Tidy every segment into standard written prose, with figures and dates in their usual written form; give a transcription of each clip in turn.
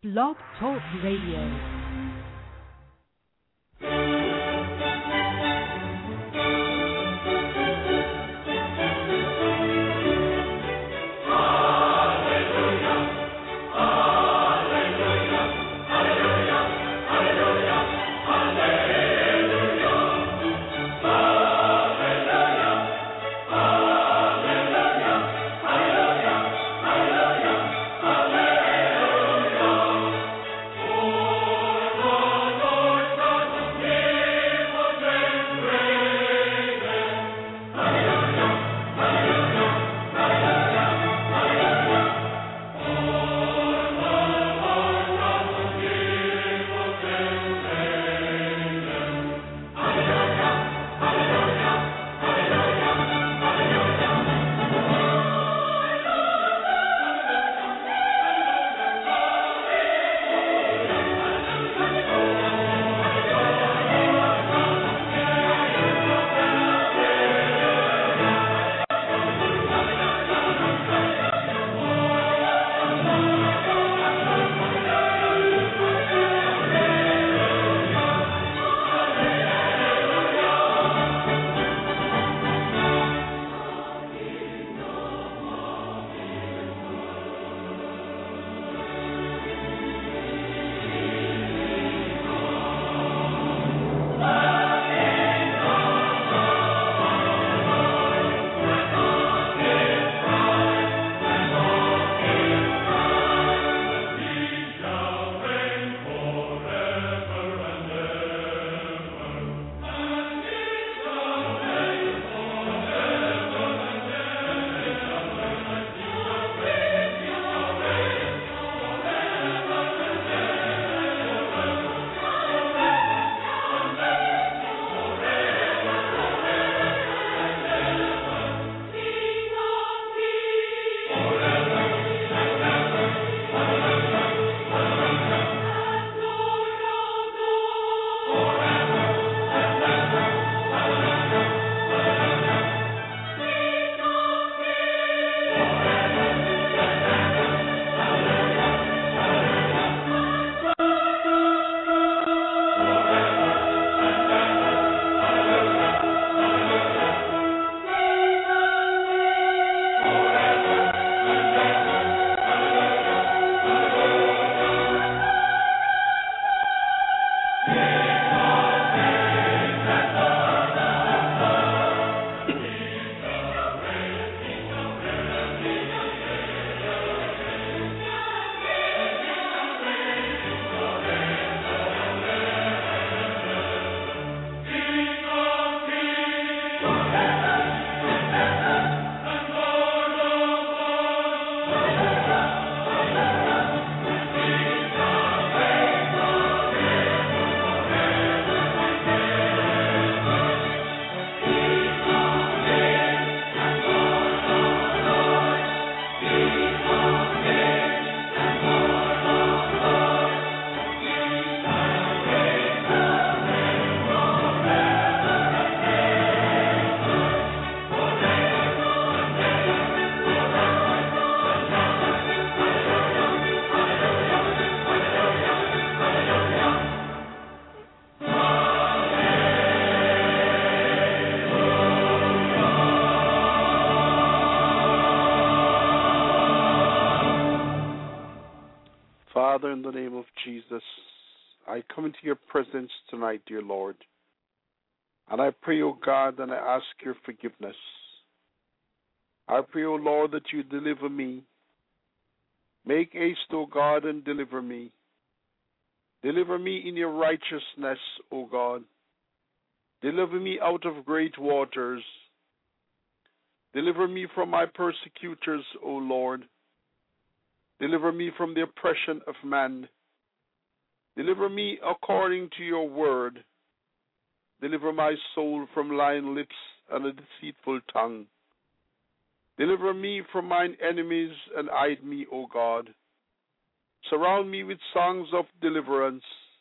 Blog Talk Radio. Father, in the name of Jesus, I come into your presence tonight, dear Lord. And I pray, O God, and I ask your forgiveness. I pray, O Lord, that you deliver me. Make haste, O God, and deliver me. Deliver me in your righteousness, O God. Deliver me out of great waters. Deliver me from my persecutors, O Lord. Deliver me from the oppression of man. Deliver me according to your word. Deliver my soul from lying lips and a deceitful tongue. Deliver me from mine enemies and hide me, O God. Surround me with songs of deliverance.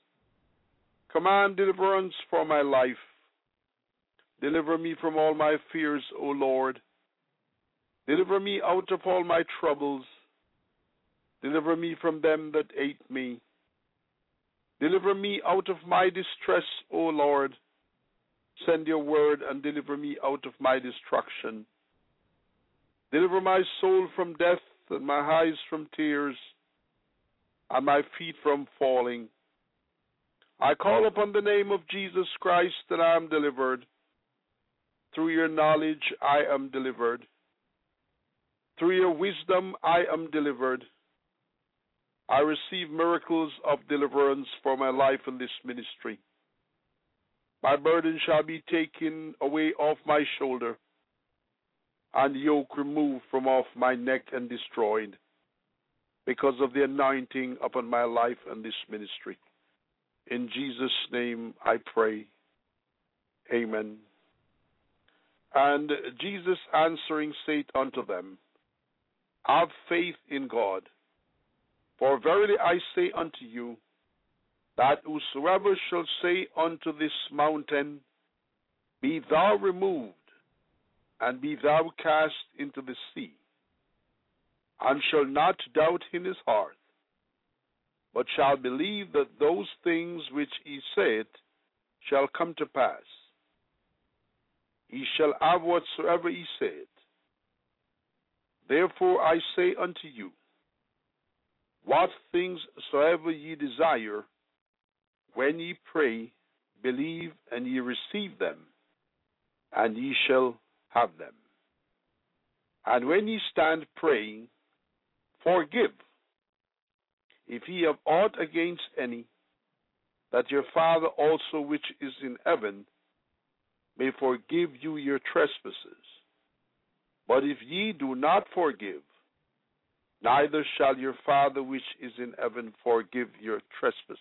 Command deliverance for my life. Deliver me from all my fears, O Lord. Deliver me out of all my troubles. Deliver me from them that hate me. Deliver me out of my distress, O Lord. Send your word and deliver me out of my destruction. Deliver my soul from death and my eyes from tears and my feet from falling. I call upon the name of Jesus Christ and I am delivered. Through your knowledge I am delivered. Through your wisdom I am delivered. I receive miracles of deliverance for my life in this ministry. My burden shall be taken away off my shoulder, and the yoke removed from off my neck and destroyed, because of the anointing upon my life and this ministry. In Jesus' name I pray. Amen. And Jesus answering said unto them, Have faith in God. For verily I say unto you, that whosoever shall say unto this mountain, Be thou removed, and be thou cast into the sea, and shall not doubt in his heart, but shall believe that those things which he saith shall come to pass, he shall have whatsoever he saith. Therefore I say unto you, what things soever ye desire, when ye pray, believe, and ye receive them, and ye shall have them. And when ye stand praying, forgive, if ye have aught against any, that your Father also which is in heaven may forgive you your trespasses. But if ye do not forgive, neither shall your Father which is in heaven forgive your trespasses.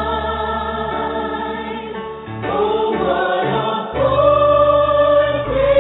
Oh, what a foretaste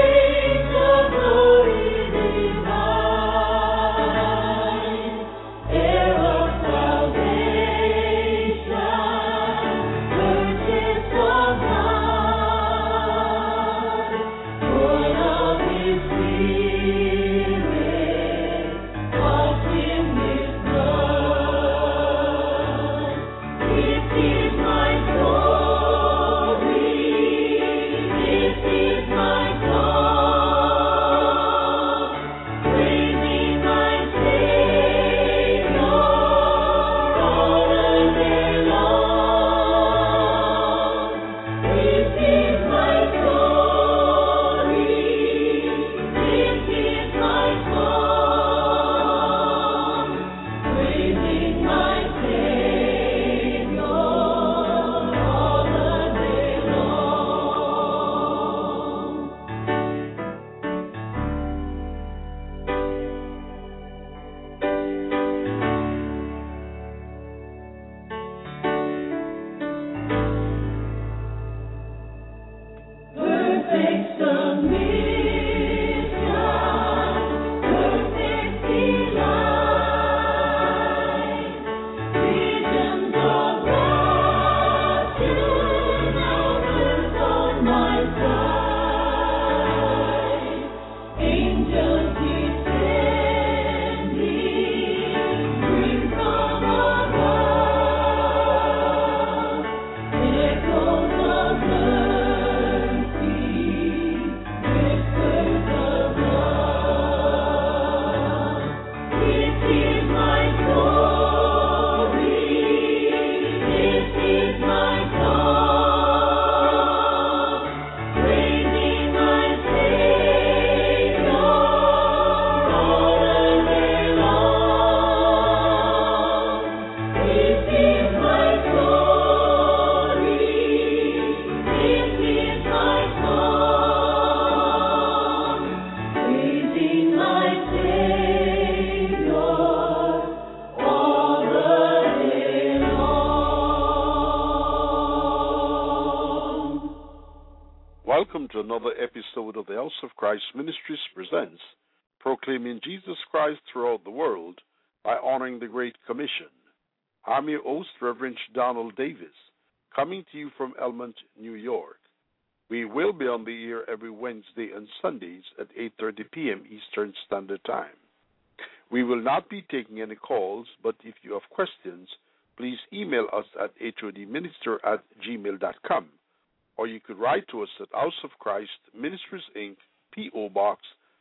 Welcome to another episode of the House of Christ Ministries presents Proclaiming Jesus Christ Throughout the World by Honoring the Great Commission. I'm your host, Reverend Donald Davis, coming to you from Elmont, New York. We will be on the air every Wednesday and Sundays at 8:30 p.m. Eastern Standard Time. We will not be taking any calls, but if you have questions, please email us at hodminister@gmail.com. Or you could write to us at House of Christ Ministries, Inc., P.O. Box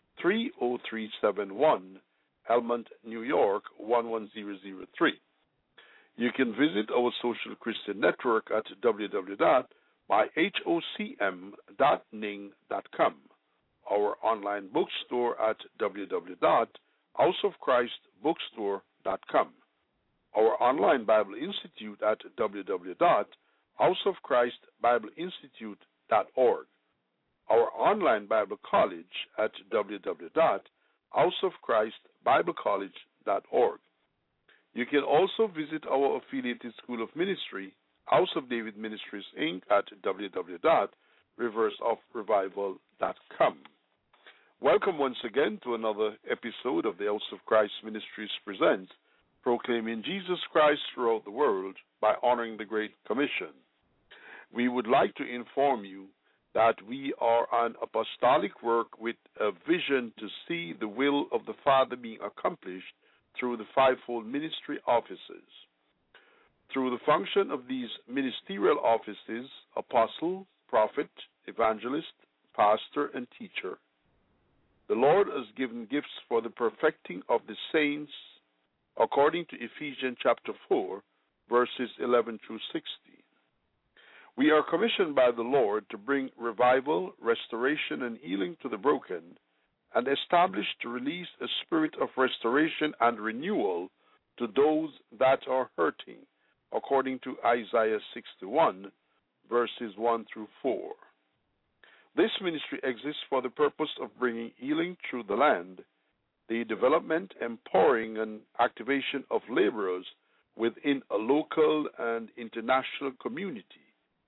30371, Elmont, New York 11003. You can visit our social Christian network at www.myhocm.ning.com, our online bookstore at www.houseofchristbookstore.com, our online Bible Institute at www.houseofchristbibleinstitute.org, our online Bible College at www.houseofchristbiblecollege.org. You can also visit our affiliated School of Ministry, House of David Ministries, Inc. at www.riversofrevival.com. Welcome once again to another episode of the House of Christ Ministries presents Proclaiming Jesus Christ Throughout the World by Honoring the Great Commission. We would like to inform you that we are on apostolic work with a vision to see the will of the Father being accomplished through the fivefold ministry offices. Through the function of these ministerial offices, apostle, prophet, evangelist, pastor, and teacher, the Lord has given gifts for the perfecting of the saints according to Ephesians chapter 4, verses 11 through 16. We are commissioned by the Lord to bring revival, restoration, and healing to the broken, and establish to release a spirit of restoration and renewal to those that are hurting, according to Isaiah 61, verses 1 through 4. This ministry exists for the purpose of bringing healing through the land, the development, empowering, and activation of laborers within a local and international community.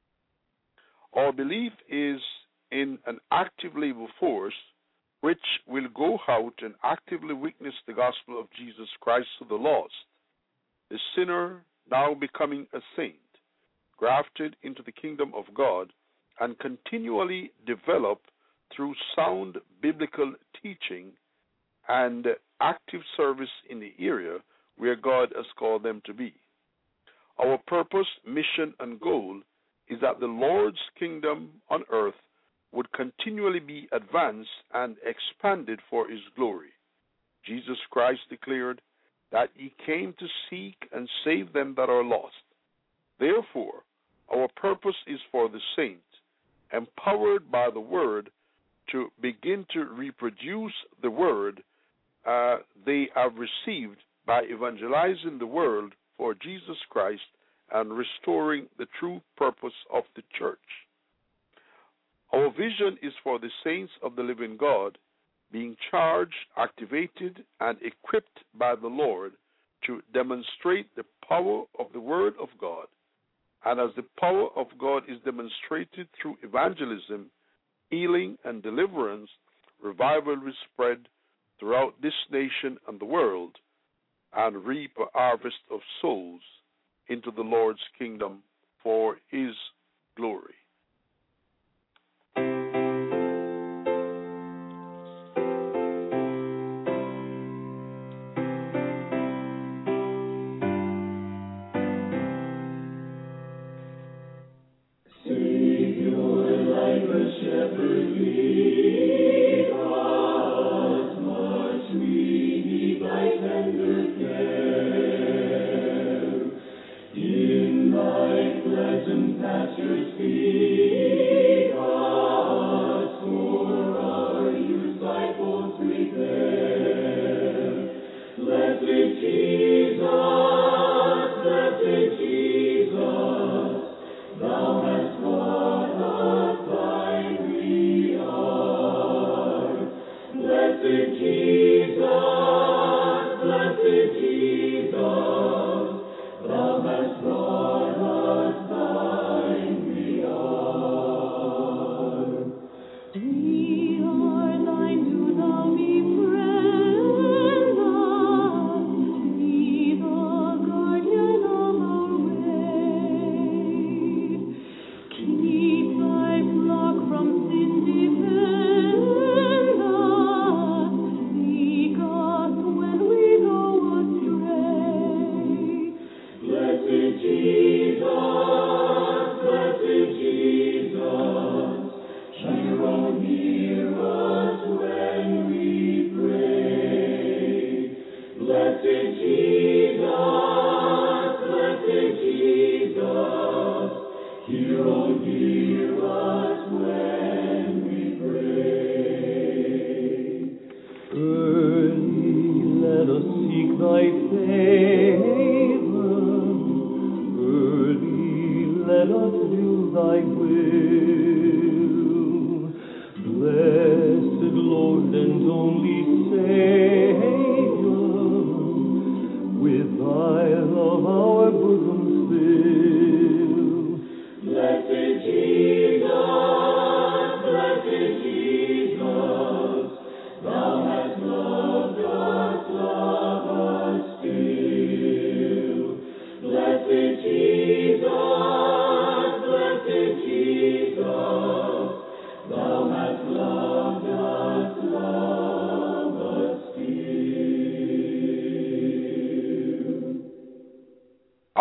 Our belief is in an active labor force which will go out and actively witness the gospel of Jesus Christ to the lost, the sinner now becoming a saint, grafted into the kingdom of God, and continually develop through sound biblical teaching and active service in the area where God has called them to be. Our purpose, mission, and goal is that the Lord's kingdom on earth would continually be advanced and expanded for his glory. Jesus Christ declared that he came to seek and save them that are lost. Therefore, our purpose is for the saint, empowered by the word, to begin to reproduce the word they have received by evangelizing the world for Jesus Christ and restoring the true purpose of the church. Our vision is for the saints of the living God being charged, activated, and equipped by the Lord to demonstrate the power of the Word of God. And as the power of God is demonstrated through evangelism, healing, and deliverance, revival will spread throughout this nation and the world and reap a harvest of souls into the Lord's kingdom for his glory. In thy pleasant pastures feed.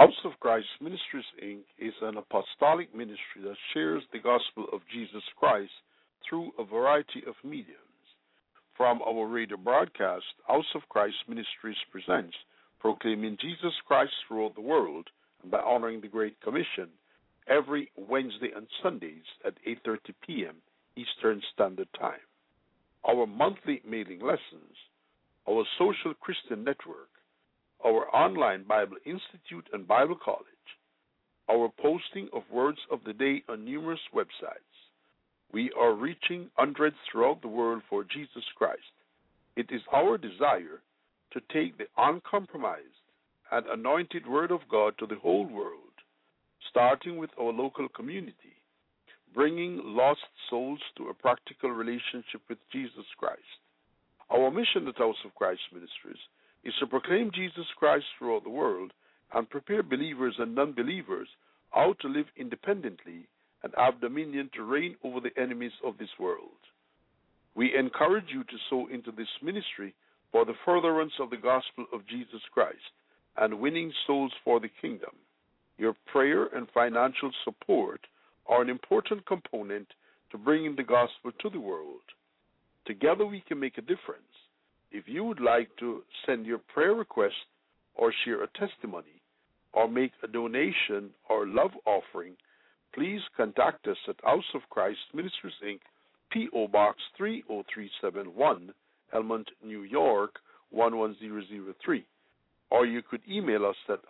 House of Christ Ministries, Inc. is an apostolic ministry that shares the gospel of Jesus Christ through a variety of mediums. From our radio broadcast, House of Christ Ministries presents Proclaiming Jesus Christ Throughout the World and by honoring the Great Commission every Wednesday and Sundays at 8:30 p.m. Eastern Standard Time. Our monthly mailing lessons, our social Christian network, our online Bible Institute and Bible College, our posting of words of the day on numerous websites. We are reaching hundreds throughout the world for Jesus Christ. It is our desire to take the uncompromised and anointed Word of God to the whole world, starting with our local community, bringing lost souls to a practical relationship with Jesus Christ. Our mission at House of Christ Ministries is to proclaim Jesus Christ throughout the world and prepare believers and non-believers how to live independently and have dominion to reign over the enemies of this world. We encourage you to sow into this ministry for the furtherance of the gospel of Jesus Christ and winning souls for the kingdom. Your prayer and financial support are an important component to bringing the gospel to the world. Together we can make a difference. If you would like to send your prayer request or share a testimony or make a donation or love offering, please contact us at House of Christ Ministries, Inc., P.O. Box 30371, Elmont, New York, 11003. Or you could email us at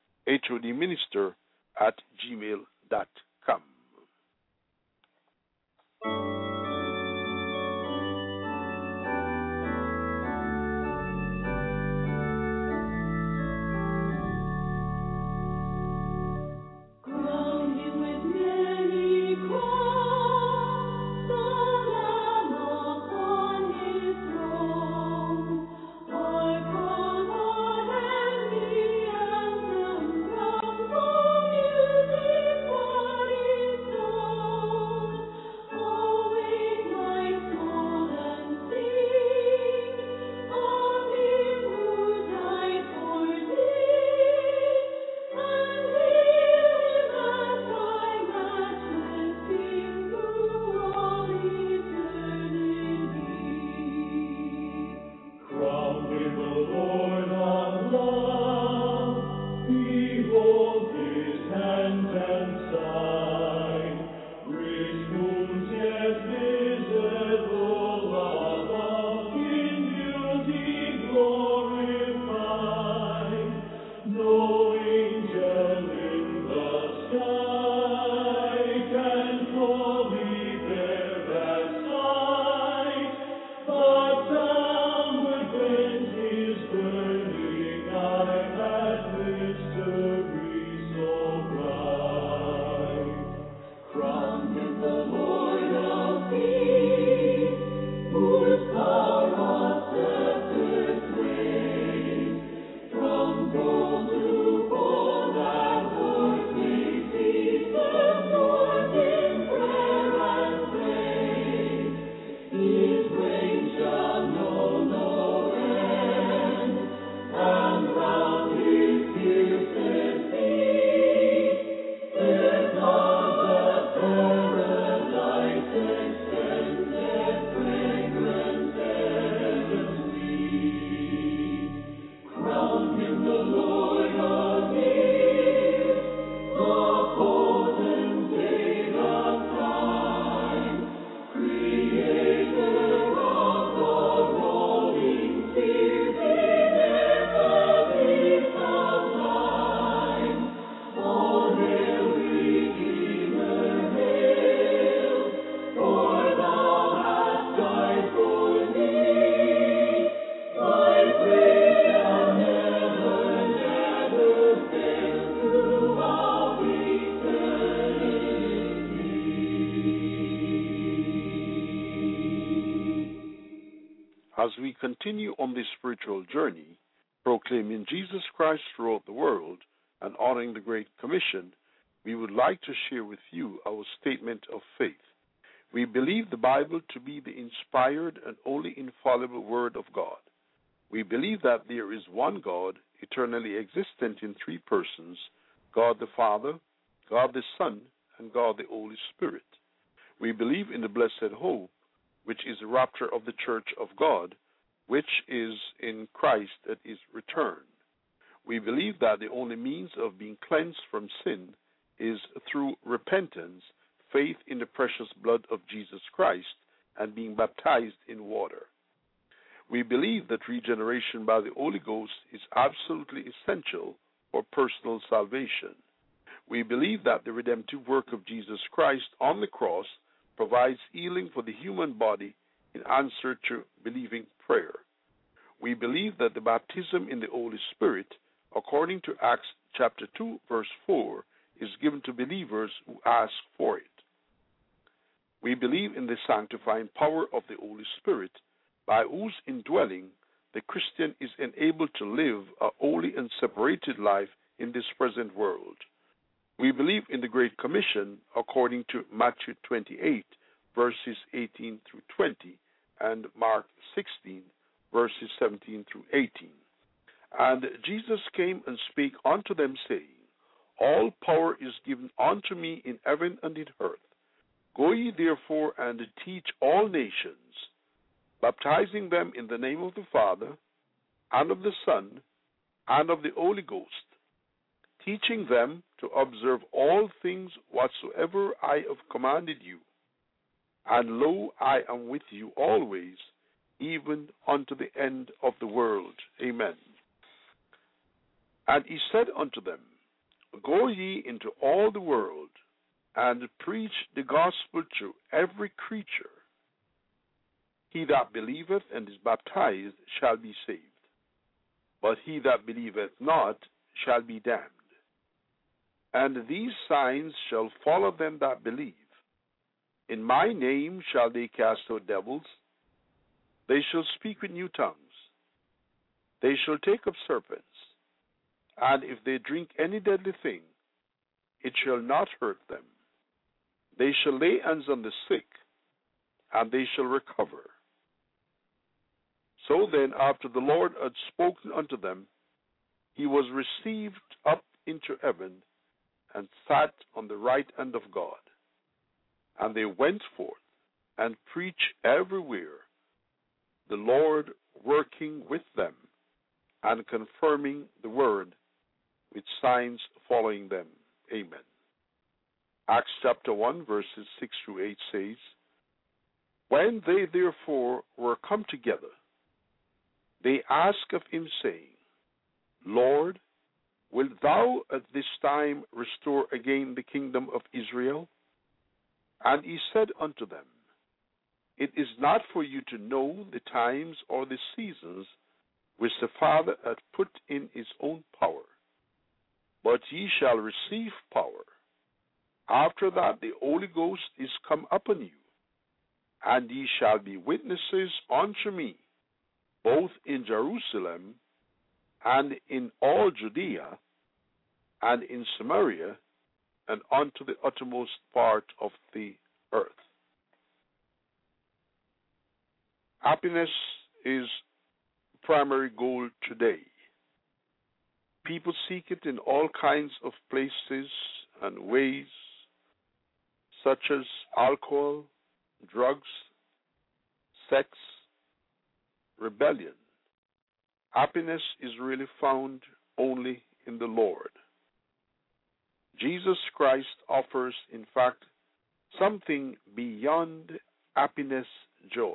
hodminister@gmail.com. As we continue on this spiritual journey, proclaiming Jesus Christ throughout the world and honoring the Great Commission, we would like to share with you our statement of faith. We believe the Bible to be the inspired and only infallible Word of God. We believe that there is one God, eternally existent in three persons, God the Father, God the Son, and God the Holy Spirit. We believe in the blessed hope, which is the rapture of the church of God, which is in Christ at his return. We believe that the only means of being cleansed from sin is through repentance, faith in the precious blood of Jesus Christ, and being baptized in water. We believe that regeneration by the Holy Ghost is absolutely essential for personal salvation. We believe that the redemptive work of Jesus Christ on the cross provides healing for the human body in answer to believing prayer. We believe that the baptism in the Holy Spirit, according to Acts chapter 2, verse 4, is given to believers who ask for it. We believe in the sanctifying power of the Holy Spirit, by whose indwelling the Christian is enabled to live a holy and separated life in this present world. We believe in the Great Commission according to Matthew 28, verses 18 through 20, and Mark 16, verses 17 through 18. And Jesus came and spake unto them, saying, All power is given unto me in heaven and in earth. Go ye therefore and teach all nations, baptizing them in the name of the Father, and of the Son, and of the Holy Ghost, teaching them to observe all things whatsoever I have commanded you. And lo, I am with you always, even unto the end of the world. Amen. And he said unto them, Go ye into all the world, and preach the gospel to every creature. He that believeth and is baptized shall be saved, but he that believeth not shall be damned. And these signs shall follow them that believe. In my name shall they cast out devils. They shall speak with new tongues. They shall take up serpents. And if they drink any deadly thing, it shall not hurt them. They shall lay hands on the sick, and they shall recover. So then, after the Lord had spoken unto them, he was received up into heaven, and sat on the right hand of God. And they went forth and preached everywhere, the Lord working with them and confirming the word with signs following them. Amen. Acts chapter 1, verses 6 through 8 says, When they therefore were come together, they asked of him, saying, Lord, wilt thou at this time restore again the kingdom of Israel? And he said unto them, It is not for you to know the times or the seasons which the Father hath put in his own power, but ye shall receive power. After that the Holy Ghost is come upon you, and ye shall be witnesses unto me, both in Jerusalem and in all Judea and in Samaria and unto the uttermost part of the earth. Happiness is the primary goal today. People seek it in all kinds of places and ways, such as alcohol, drugs, sex, rebellion. Happiness is really found only in the Lord. Jesus Christ offers, in fact, something beyond happiness, joy.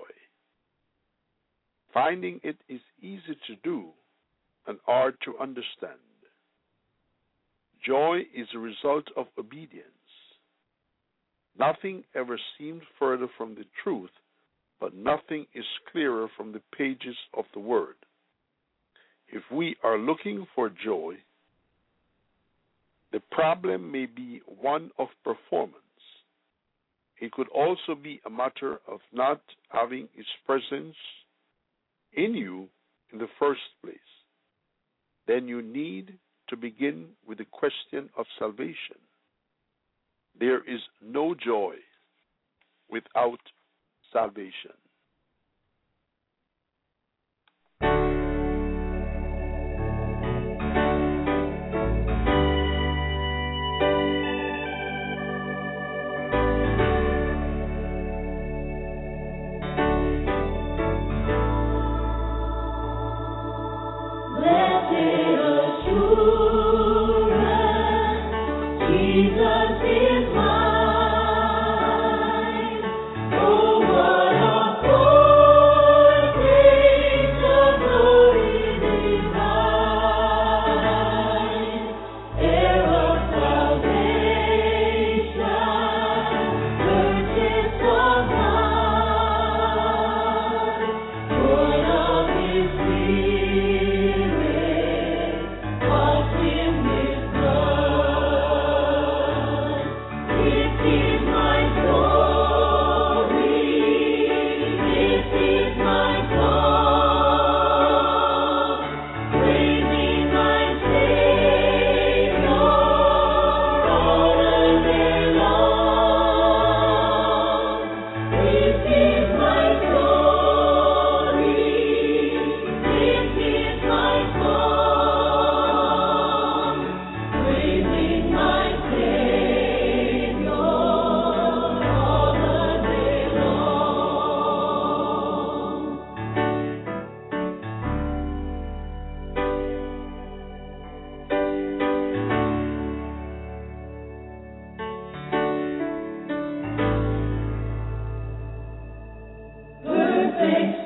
Finding it is easy to do and hard to understand. Joy is a result of obedience. Nothing ever seemed further from the truth, but nothing is clearer from the pages of the Word. If we are looking for joy, the problem may be one of performance. It could also be a matter of not having His presence in you in the first place. Then you need to begin with the question of salvation. There is no joy without salvation.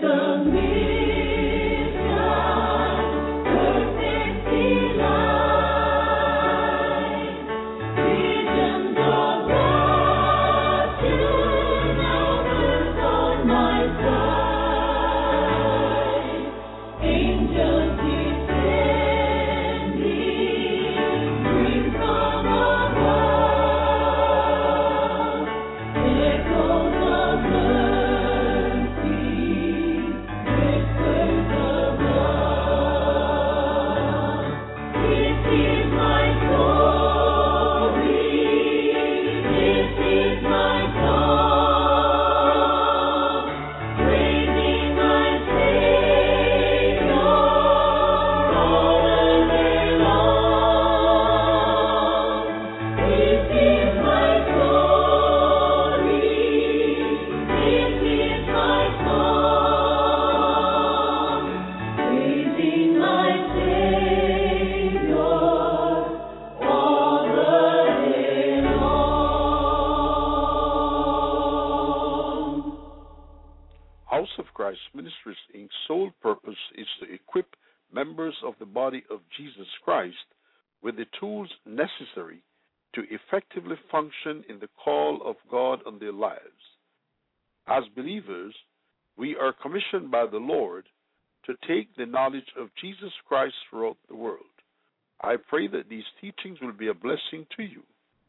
Ministries Inc.'s sole purpose is to equip members of the body of Jesus Christ with the tools necessary to effectively function in the call of God on their lives. As believers, we are commissioned by the Lord to take the knowledge of Jesus Christ throughout the world. I pray that these teachings will be a blessing to you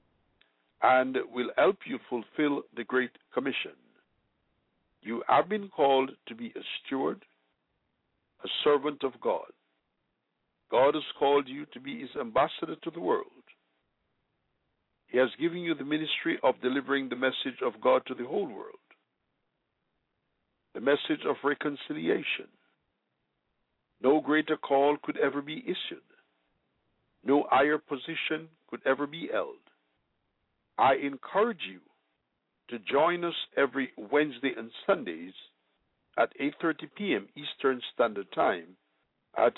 and will help you fulfill the Great Commission. You have been called to be a steward, a servant of God. God has called you to be his ambassador to the world. He has given you the ministry of delivering the message of God to the whole world, the message of reconciliation. No greater call could ever be issued. No higher position could ever be held. I encourage you to join us every Wednesday and Sundays at 8:30 p.m. Eastern Standard Time at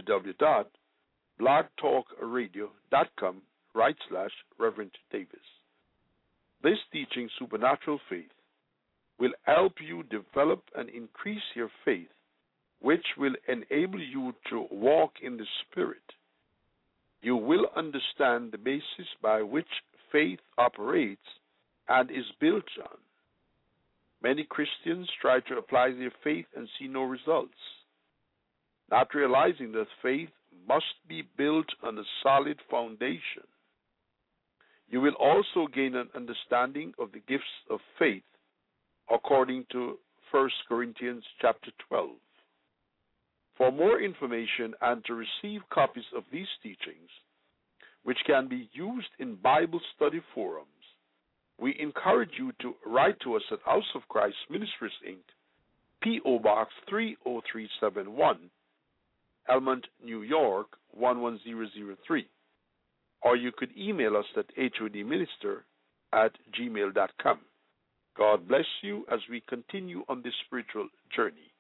www.blogtalkradio.com/Reverend Davis. This teaching, Supernatural Faith, will help you develop and increase your faith, which will enable you to walk in the Spirit. You will understand the basis by which faith operates and is built on. Many Christians try to apply their faith and see no results, not realizing that faith must be built on a solid foundation. You will also gain an understanding of the gifts of faith according to 1 Corinthians chapter 12. For more information and to receive copies of these teachings, which can be used in Bible study forums, we encourage you to write to us at House of Christ Ministries, Inc., P.O. Box 30371, Elmont, New York 11003. Or you could email us at hodminister@gmail.com. God bless you as we continue on this spiritual journey.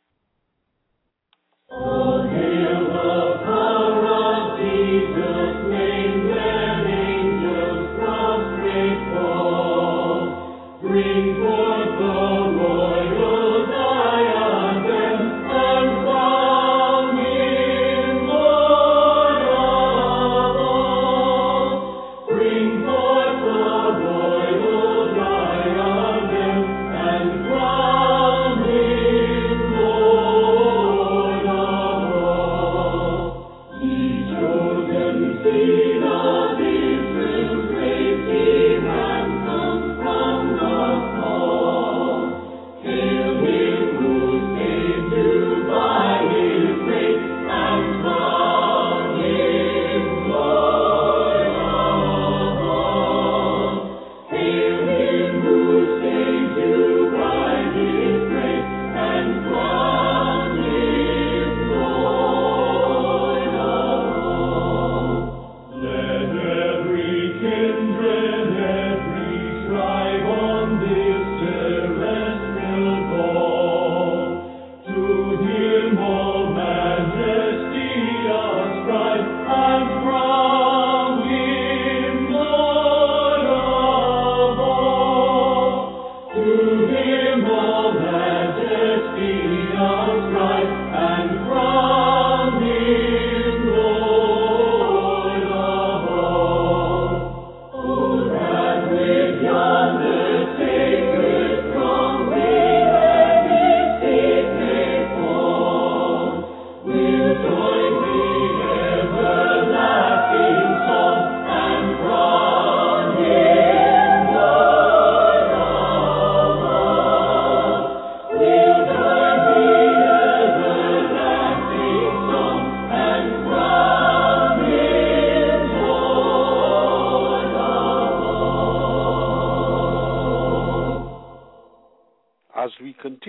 Oh, hail the power of Jesus' name, when angels prostrate fall. Bring forth the royal diadem, and crown him Lord of all. Bring forth the royal diadem, and crown him Lord of all.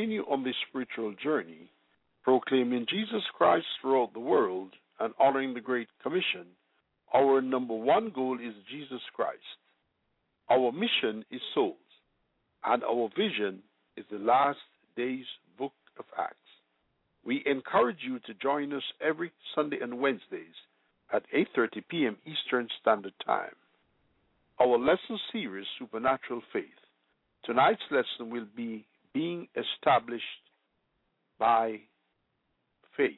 continue on this spiritual journey, proclaiming Jesus Christ throughout the world and honoring the Great Commission, our number one goal is Jesus Christ. Our mission is souls, and our vision is the last days book of Acts. We encourage you to join us every Sunday and Wednesdays at 8:30 p.m. Eastern Standard Time. Our lesson series, Supernatural Faith. Tonight's lesson will be being established by faith.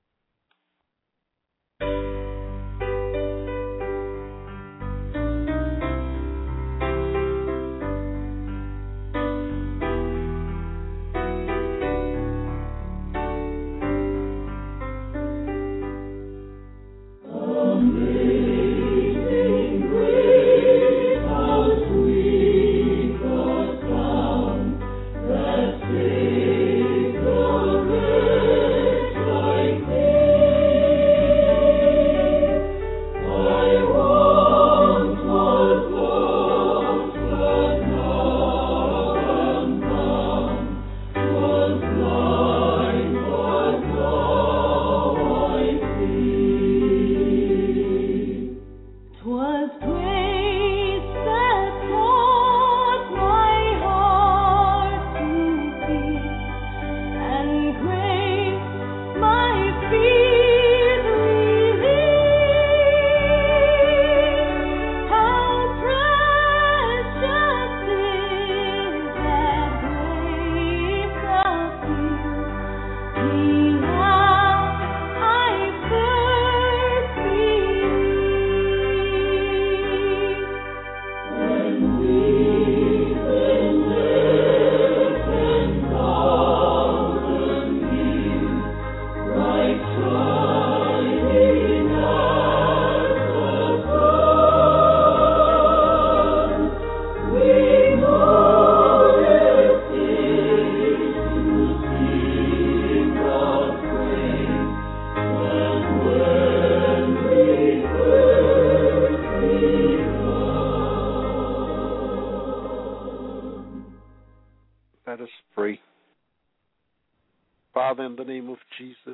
Let us pray. Father, in the name of Jesus,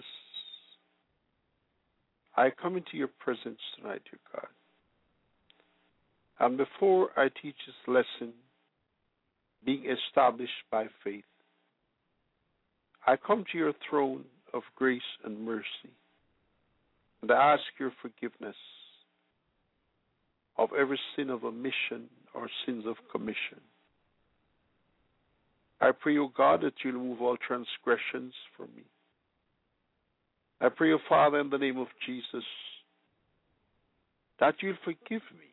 I come into your presence tonight, dear God. And before I teach this lesson, being established by faith, I come to your throne of grace and mercy, and I ask your forgiveness of every sin of omission or sins of commission. I pray, O God, that you'll remove all transgressions from me. I pray, O Father, in the name of Jesus, that you'll forgive me.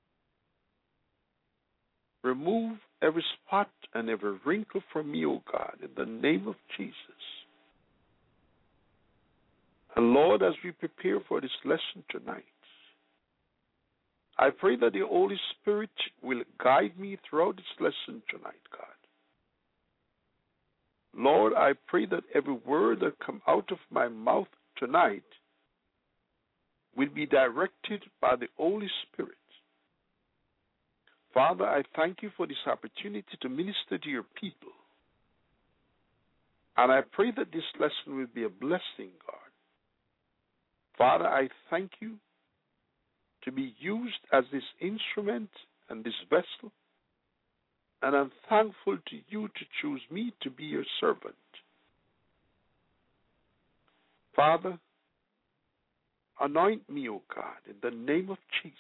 Remove every spot and every wrinkle from me, O God, in the name of Jesus. And Lord, as we prepare for this lesson tonight, I pray that the Holy Spirit will guide me throughout this lesson tonight, God. Lord, I pray that every word that comes out of my mouth tonight will be directed by the Holy Spirit. Father, I thank you for this opportunity to minister to your people. And I pray that this lesson will be a blessing, God. Father, I thank you to be used as this instrument and this vessel. And I'm thankful to you to choose me to be your servant. Father, anoint me, O God, in the name of Jesus.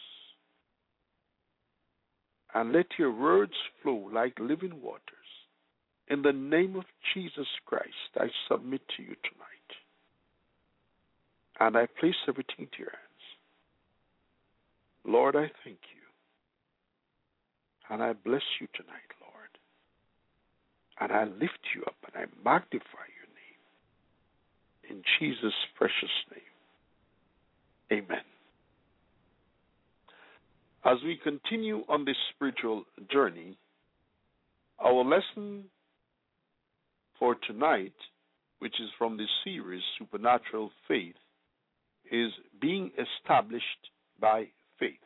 And let your words flow like living waters. In the name of Jesus Christ, I submit to you tonight. And I place everything to your hands. Lord, I thank you. And I bless you tonight, Lord. And I lift you up and I magnify your name. In Jesus' precious name. Amen. As we continue on this spiritual journey, our lesson for tonight, which is from this series, Supernatural Faith, is being established by faith.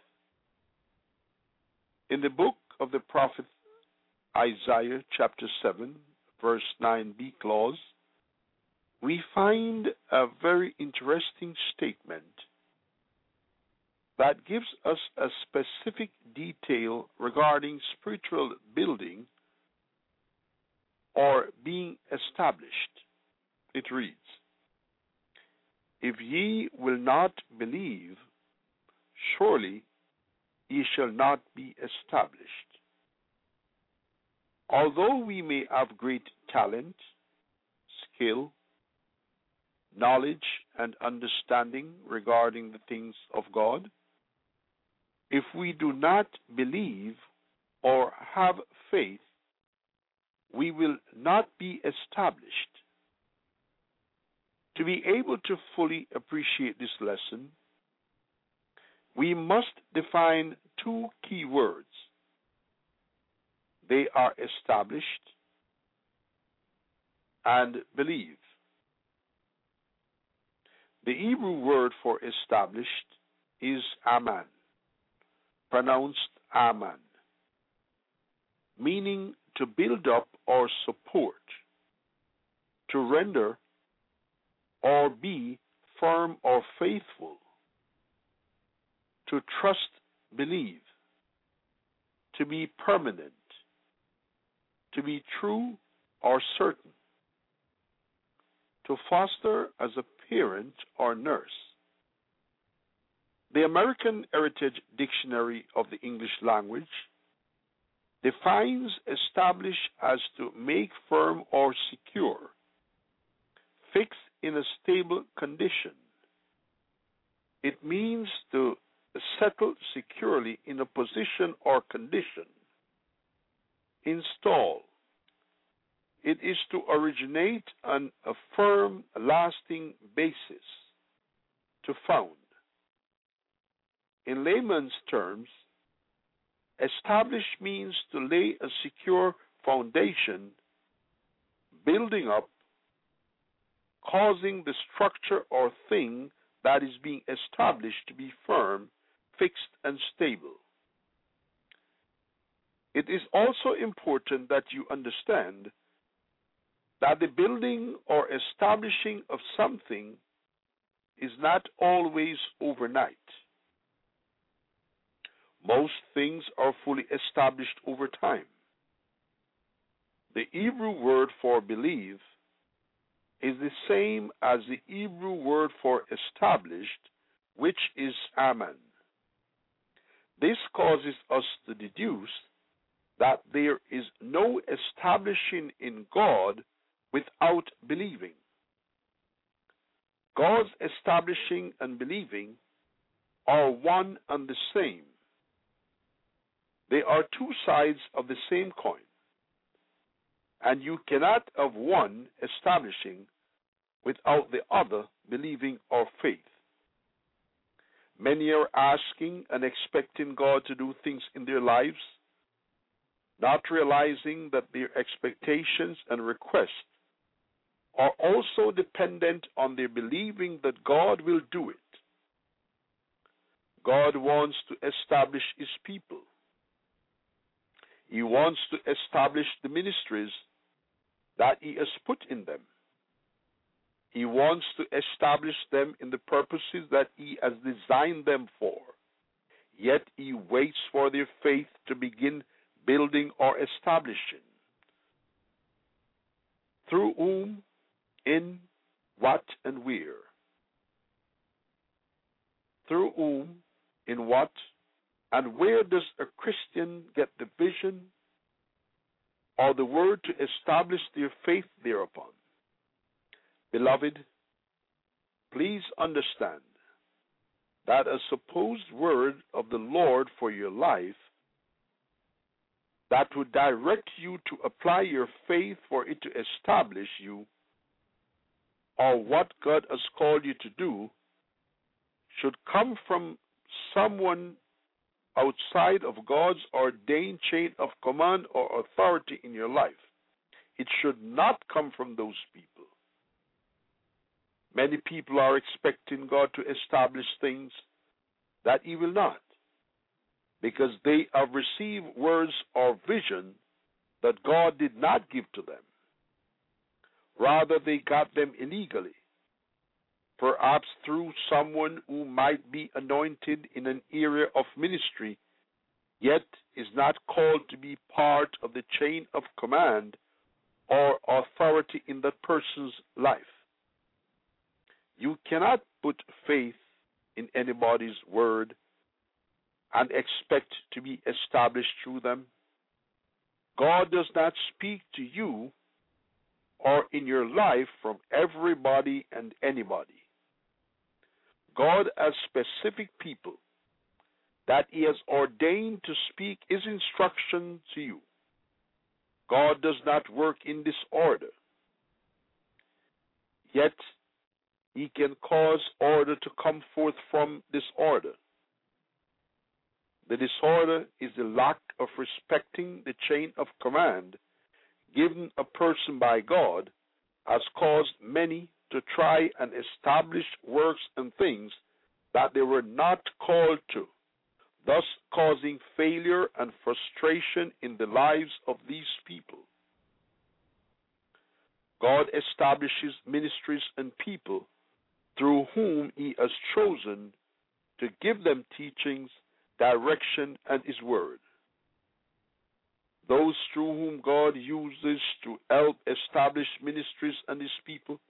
In the book of the prophet Isaiah, chapter 7, verse 9b clause, we find a very interesting statement that gives us a specific detail regarding spiritual building or being established. It reads, "If ye will not believe, surely ye shall not be established." Although we may have great talent, skill, knowledge, and understanding regarding the things of God, if we do not believe or have faith, we will not be established. To be able to fully appreciate this lesson, we must define two key words. They are established and believe. The Hebrew word for established is aman, pronounced aman, meaning to build up or support, to render or be firm or faithful, to trust, believe, to be permanent, to be true or certain, to foster as a parent or nurse. The American Heritage Dictionary of the English Language defines establish as to make firm or secure, fix in a stable condition. It means to settle securely in a position or condition. Install. It is to originate on a firm, lasting basis. To found. In layman's terms, establish means to lay a secure foundation, building up, causing the structure or thing that is being established to be firm, fixed, and stable. It is also important that you understand that the building or establishing of something is not always overnight. Most things are fully established over time. The Hebrew word for believe is the same as the Hebrew word for established, which is aman. This causes us to deduce that there is no establishing in God without believing. God's establishing and believing are one and the same. They are two sides of the same coin, and you cannot have one establishing without the other believing or faith. Many are asking and expecting God to do things in their lives, not realizing that their expectations and requests are also dependent on their believing that God will do it. God wants to establish His people. He wants to establish the ministries that He has put in them. He wants to establish them in the purposes that He has designed them for. Yet He waits for their faith to begin building or establishing. Through whom, in, what, and where. Through whom, in what, and where does a Christian get the vision or the word to establish their faith thereupon? Beloved, please understand that a supposed word of the Lord for your life that would direct you to apply your faith for it to establish you or what God has called you to do should come from someone outside of God's ordained chain of command or authority in your life. It should not come from those people. Many people are expecting God to establish things that He will not, because they have received words or vision that God did not give to them. Rather, they got them illegally, perhaps through someone who might be anointed in an area of ministry, yet is not called to be part of the chain of command or authority in that person's life. You cannot put faith in anybody's word and expect to be established through them. God does not speak to you or in your life from everybody and anybody. God has specific people that He has ordained to speak His instruction to you. God does not work in disorder, yet He can cause order to come forth from disorder. The disorder is the lack of respecting the chain of command given a person by God, has caused many to try and establish works and things that they were not called to, thus causing failure and frustration in the lives of these people. God establishes ministries and people through whom He has chosen to give them teachings, direction, and His word. Those through whom God uses to help establish ministries and His people,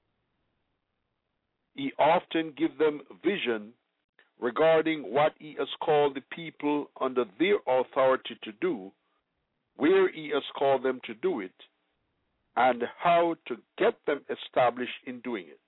He often gives them vision regarding what He has called the people under their authority to do, where He has called them to do it, and how to get them established in doing it.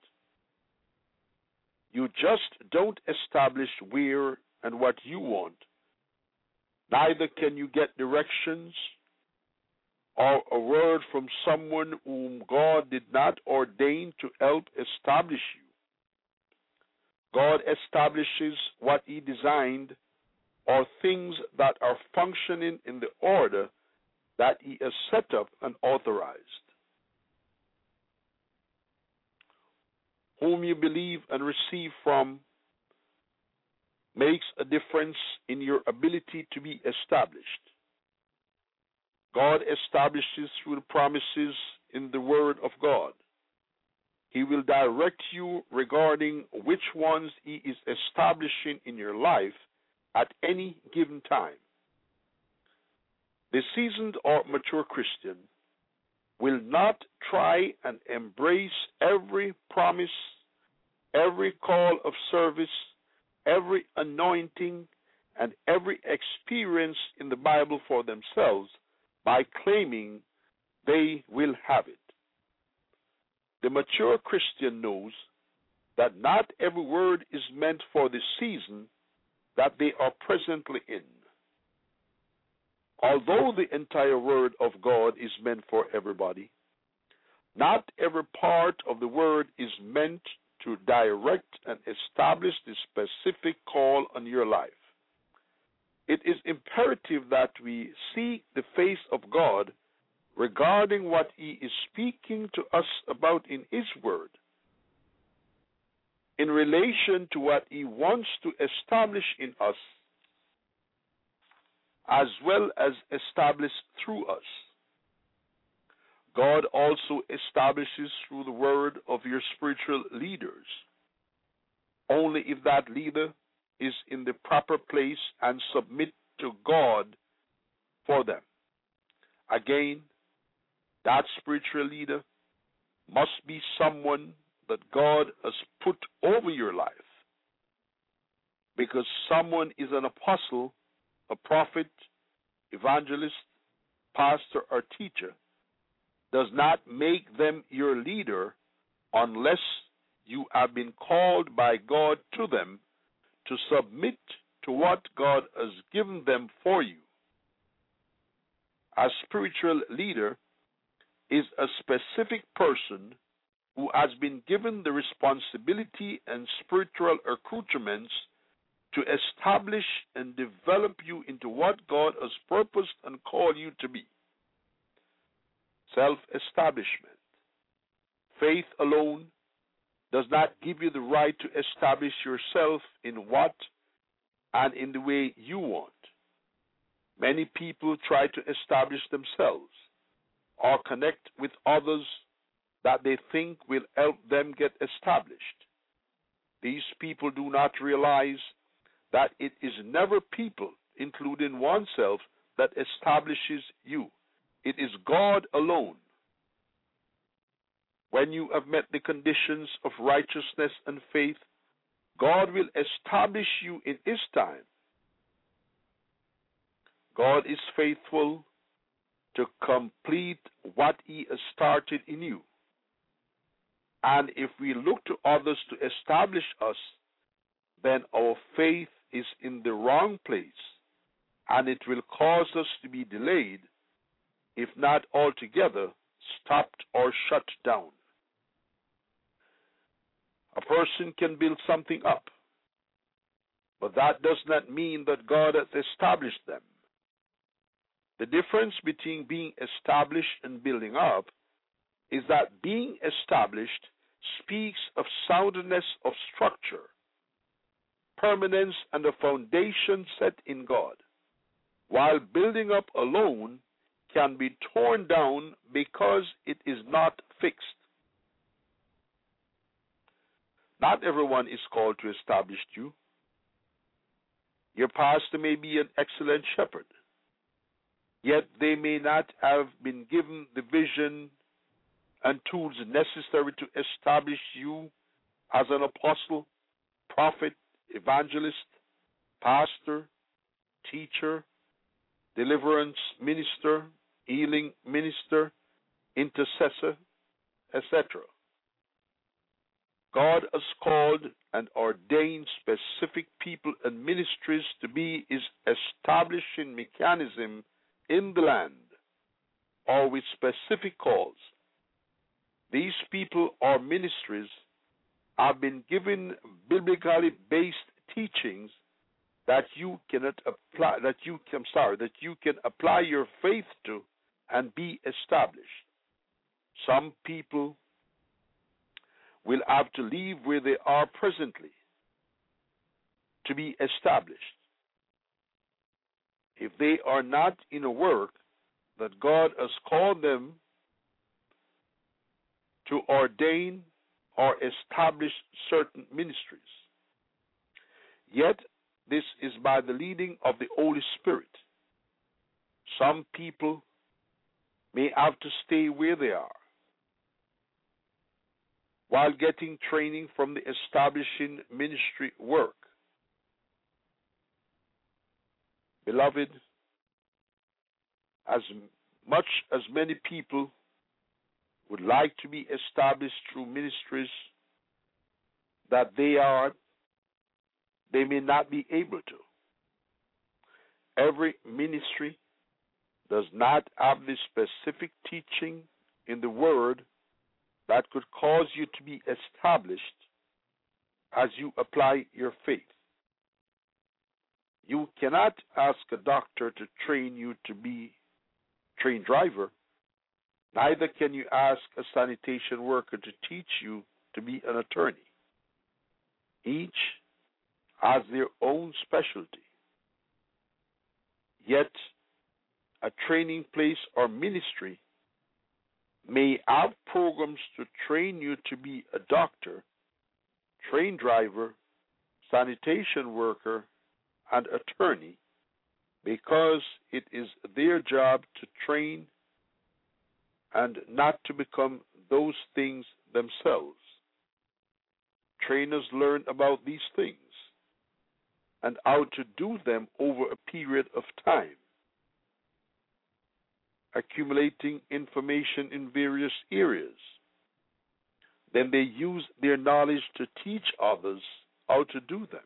You just don't establish where and what you want. Neither can you get directions or a word from someone whom God did not ordain to help establish you. God establishes what He designed or things that are functioning in the order that He has set up and authorized. Whom you believe and receive from makes a difference in your ability to be established. God establishes through the promises in the Word of God. He will direct you regarding which ones He is establishing in your life at any given time. The seasoned or mature Christian will not try and embrace every promise, every call of service, every anointing, and every experience in the Bible for themselves by claiming they will have it. The mature Christian knows that not every word is meant for the season that they are presently in. Although the entire Word of God is meant for everybody, not every part of the Word is meant to direct and establish the specific call on your life. It is imperative that we seek the face of God regarding what He is speaking to us about in His Word, in relation to what He wants to establish in us, as well as establish through us. God also establishes through the word of your spiritual leaders, only if that leader is in the proper place and submit to God for them. Again, that spiritual leader must be someone that God has put over your life, because someone is an apostle, a prophet, evangelist, pastor, or teacher does not make them your leader unless you have been called by God to them to submit to what God has given them for you. A spiritual leader is a specific person who has been given the responsibility and spiritual accoutrements to establish and develop you into what God has purposed and called you to be. Self-establishment. Faith alone does not give you the right to establish yourself in what and in the way you want. Many people try to establish themselves or connect with others that they think will help them get established. These people do not realize that it is never people, including oneself, that establishes you. It is God alone. When you have met the conditions of righteousness and faith, God will establish you in His time. God is faithful to complete what He has started in you. And if we look to others to establish us, then our faith is in the wrong place, and it will cause us to be delayed, if not altogether stopped or shut down. A person can build something up, but that does not mean that God has established them. The difference between being established and building up is that being established speaks of soundness of structure, permanence, and a foundation set in God, while building up alone can be torn down because it is not fixed. Not everyone is called to establish you. Your pastor may be an excellent shepherd, yet they may not have been given the vision and tools necessary to establish you as an apostle, prophet, evangelist, pastor, teacher, deliverance minister, healing minister, intercessor, etc. God has called and ordained specific people and ministries to be His establishing mechanism in the land, or with specific calls. These people or ministries have been given biblically based teachings that you can apply your faith to and be established. Some people will have to leave where they are presently to be established. If they are not in a work that God has called them to ordain or establish certain ministries. Yet, this is by the leading of the Holy Spirit. Some people may have to stay where they are while getting training from the establishing ministry work. Beloved, as much as many people would like to be established through ministries that they may not be able to. Every ministry does not have the specific teaching in the Word that could cause you to be established as you apply your faith. You cannot ask a doctor to train you to be a trained driver. Neither can you ask a sanitation worker to teach you to be an attorney. Each has their own specialty. Yet, a training place or ministry may have programs to train you to be a doctor, train driver, sanitation worker, and attorney, because it is their job to train and not to become those things themselves. Trainers learn about these things and how to do them over a period of time, accumulating information in various areas. Then they use their knowledge to teach others how to do them,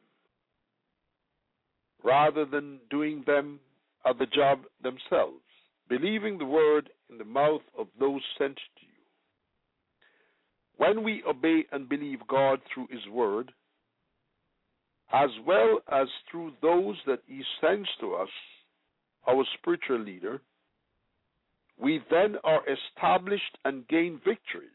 rather than doing them at the job themselves, believing the word in the mouth of those sent to you. When we obey and believe God through His word, as well as through those that He sends to us, our spiritual leader, we then are established and gain victories.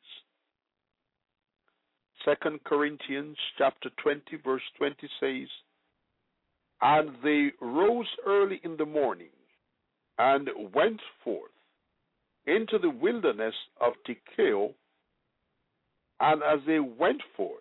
2 Corinthians chapter 20, verse 20 says, "And they rose early in the morning and went forth into the wilderness of Tekoa And as they went forth,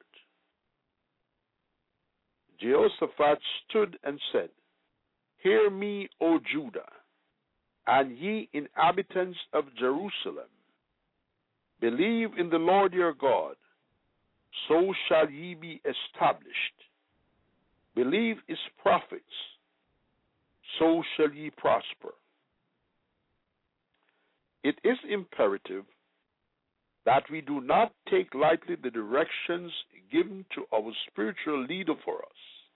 Jehoshaphat stood and said, Hear me, O Judah, and ye inhabitants of Jerusalem. Believe in the Lord your God, so shall ye be established. Believe his prophets, so shall ye prosper. It is imperative that we do not take lightly the directions given to our spiritual leader for us.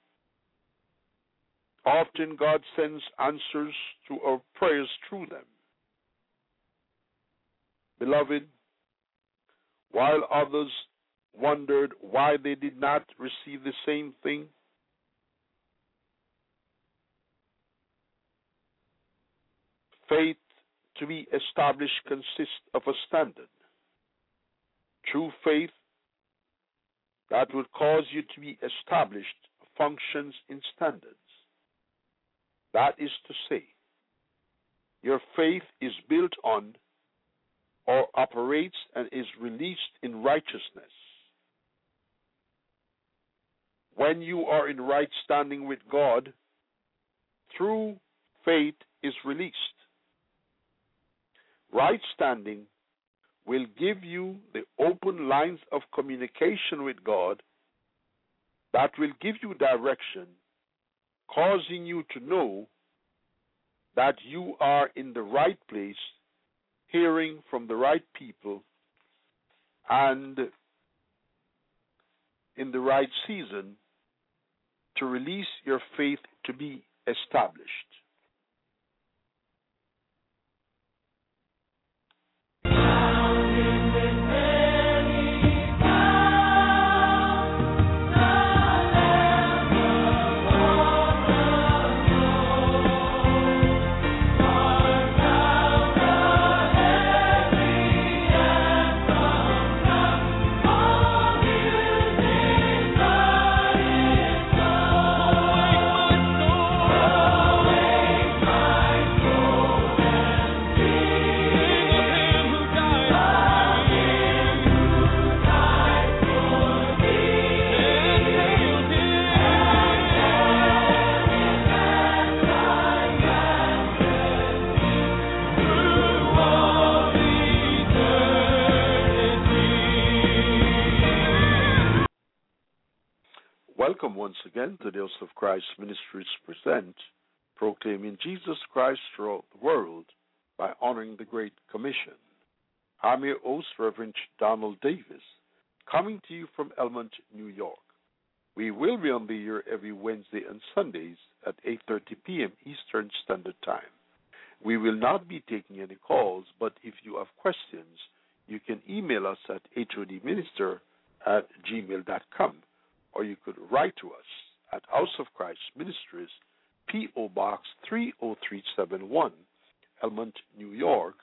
Often God sends answers to our prayers through them. Beloved, while others wondered why they did not receive the same thing, faith to be established consists of a standard. True faith that would cause you to be established functions in standards. That is to say, your faith is built on or operates and is released in righteousness. When you are in right standing with God, true faith is released. Right standing will give you the open lines of communication with God that will give you direction, causing you to know that you are in the right place, hearing from the right people, and in the right season to release your faith to be established. Welcome once again to the House of Christ Ministries present Proclaiming Jesus Christ throughout the world by honoring the Great Commission. I'm your host, Reverend Donald Davis, coming to you from Elmont, New York. We will be on the air every Wednesday and Sundays at 8:30 p.m. Eastern Standard Time. We will not be taking any calls, but if you have questions, you can email us at hodminister@gmail.com. or you could write to us at House of Christ Ministries, P.O. Box 30371, Elmont, New York,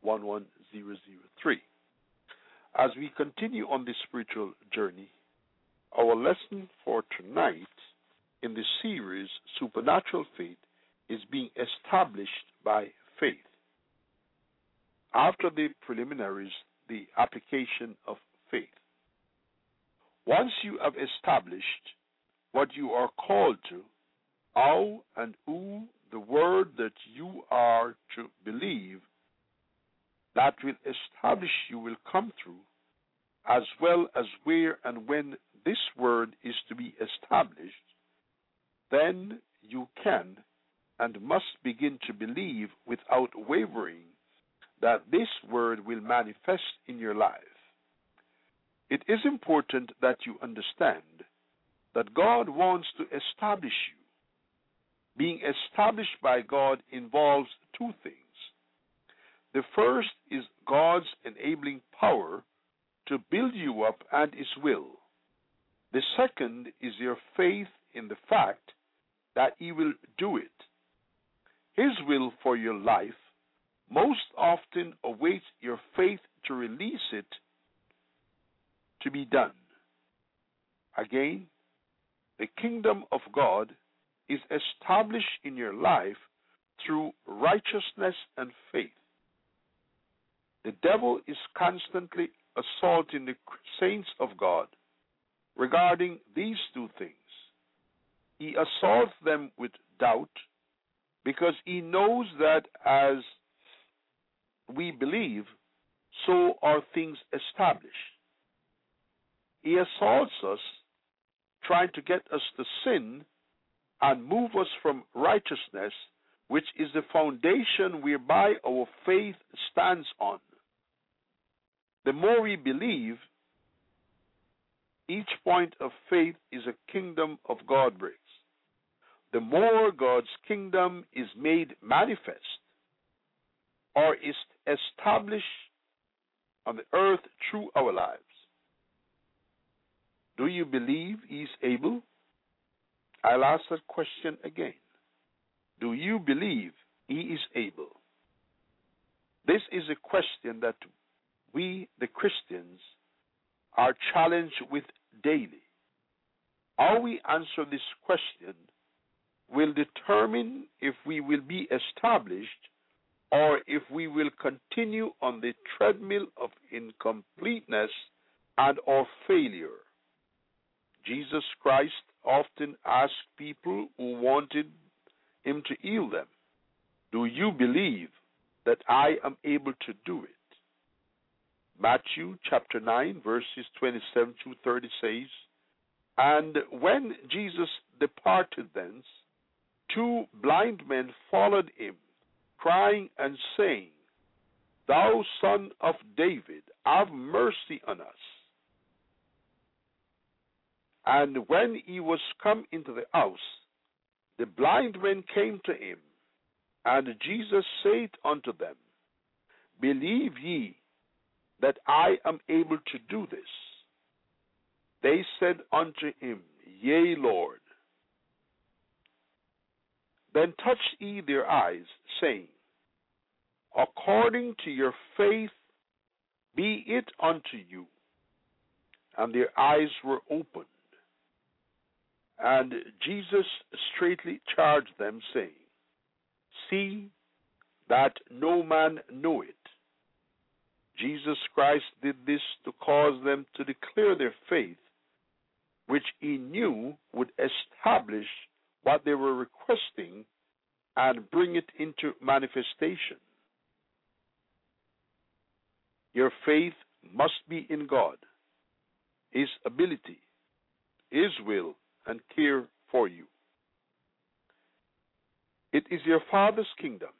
11003. As we continue on this spiritual journey, our lesson for tonight in the series, Supernatural Faith, is being established by faith. After the preliminaries, the application of faith. Once you have established what you are called to, how and who the word that you are to believe that will establish you will come through, as well as where and when this word is to be established, then you can and must begin to believe without wavering that this word will manifest in your life. It is important that you understand that God wants to establish you. Being established by God involves two things. The first is God's enabling power to build you up and His will. The second is your faith in the fact that He will do it. His will for your life most often awaits your faith to release it to be done. Again, the kingdom of God is established in your life through righteousness and faith. The devil is constantly assaulting the saints of God regarding these two things. He assaults them with doubt because he knows that as we believe, so are things established. He assaults us, trying to get us to sin and move us from righteousness, which is the foundation whereby our faith stands on. The more we believe, each point of faith is a kingdom of God breaks. The more God's kingdom is made manifest or is established on the earth through our lives. Do you believe He's able? I'll ask that question again. Do you believe He is able? This is a question that we, the Christians, are challenged with daily. How we answer this question will determine if we will be established or if we will continue on the treadmill of incompleteness and or failure. Jesus Christ often asked people who wanted Him to heal them, "Do you believe that I am able to do it?" Matthew chapter 9, verses 27 through 30 says, "And when Jesus departed thence, 2 blind men followed Him, crying and saying, Thou Son of David, have mercy on us. And when he was come into the house, the blind men came to him, and Jesus said unto them, Believe ye that I am able to do this? They said unto him, Yea, Lord. Then touched he their eyes, saying, According to your faith be it unto you. And their eyes were opened. And Jesus straightly charged them, saying, See that no man know it. Jesus Christ did this to cause them to declare their faith, which he knew would establish what they were requesting and bring it into manifestation. Your faith must be in God, His ability, His will, and care for you. It is your Father's kingdom,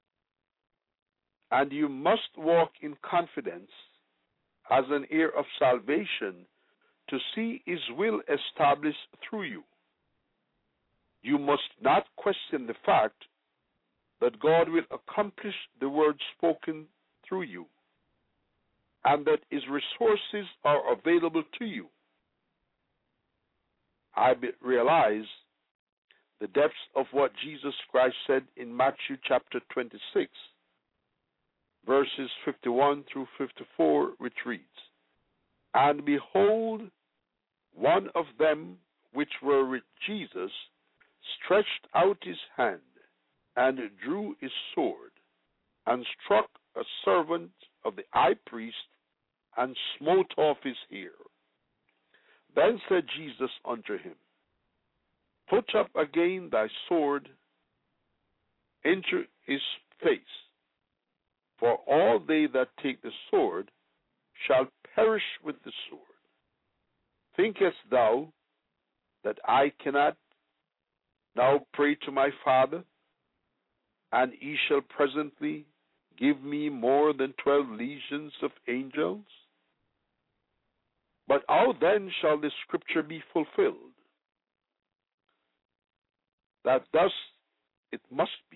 and you must walk in confidence as an heir of salvation to see His will established through you. You must not question the fact that God will accomplish the word spoken through you, and that His resources are available to you. I realize the depths of what Jesus Christ said in Matthew chapter 26, verses 51 through 54, which reads, And behold, one of them which were with Jesus stretched out his hand, and drew his sword, and struck a servant of the high priest, and smote off his ear. Then said Jesus unto him, Put up again thy sword into his face, for all they that take the sword shall perish with the sword. Thinkest thou that I cannot now pray to my Father, and he shall presently give me more than 12 legions of angels? But how then shall the scripture be fulfilled, that thus it must be?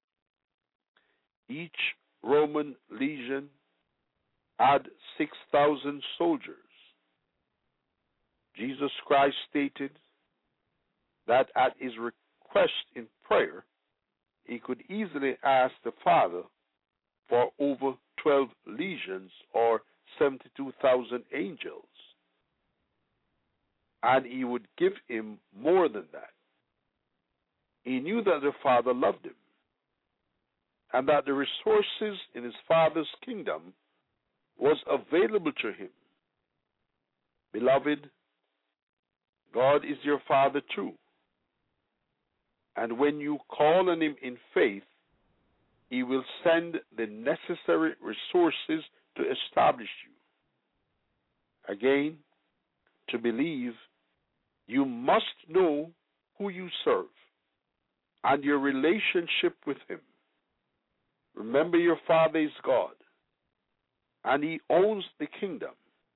Each Roman legion had 6,000 soldiers. Jesus Christ stated that at his request in prayer, he could easily ask the Father for over 12 legions or 72,000 angels, and he would give him more than that. He knew that the Father loved him, and that the resources in his Father's kingdom was available to him. Beloved, God is your Father too. And when you call on him in faith, he will send the necessary resources to establish you. Again, to believe, you must know who you serve and your relationship with him. Remember, your Father is God, and he owns the kingdom.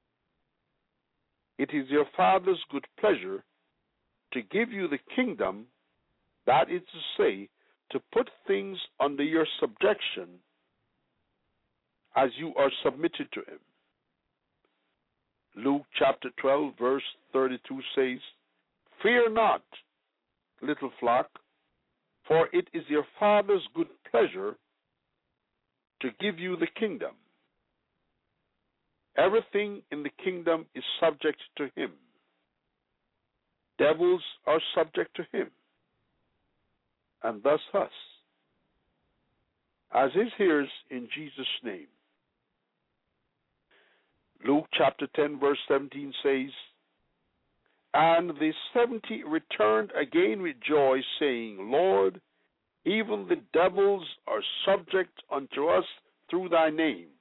It is your Father's good pleasure to give you the kingdom, that is to say, to put things under your subjection as you are submitted to him. Luke chapter 12, verse 32 says, "Fear not, little flock, for it is your Father's good pleasure to give you the kingdom." Everything in the kingdom is subject to him. Devils are subject to him, and thus us, as his heirs in Jesus' name. Luke chapter 10, verse 17 says, "And the 70 returned again with joy, saying, Lord, even the devils are subject unto us through thy name."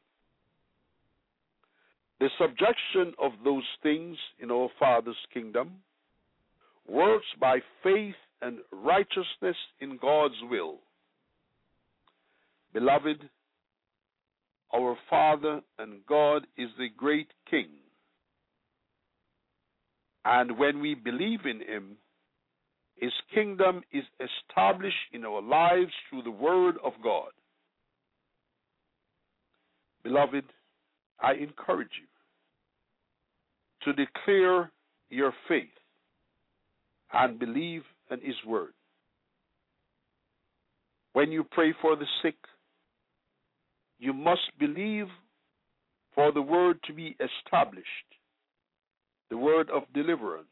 The subjection of those things in our Father's kingdom works by faith and righteousness in God's will. Beloved, our Father and God is the great King. And when we believe in him, his kingdom is established in our lives through the Word of God. Beloved, I encourage you to declare your faith and believe in his Word. When you pray for the sick, you must believe for the Word to be established, the word of deliverance.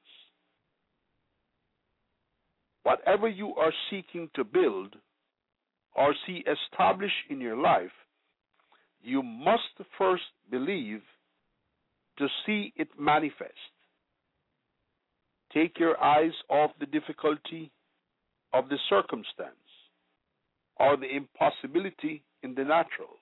Whatever you are seeking to build or see established in your life, you must first believe to see it manifest. Take your eyes off the difficulty of the circumstance or the impossibility in the natural.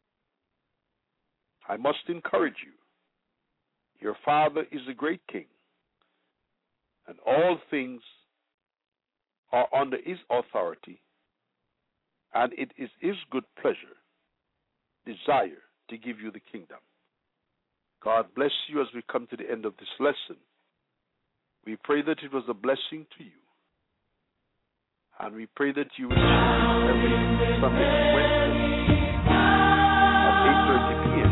I must encourage you. Your Father is a great King, and all things are under his authority, and it is his good pleasure, desire to give you the kingdom. God bless you as we come to the end of this lesson. We pray that it was a blessing to you, and we pray that you will every Sunday and Wednesday at 8:30 p.m.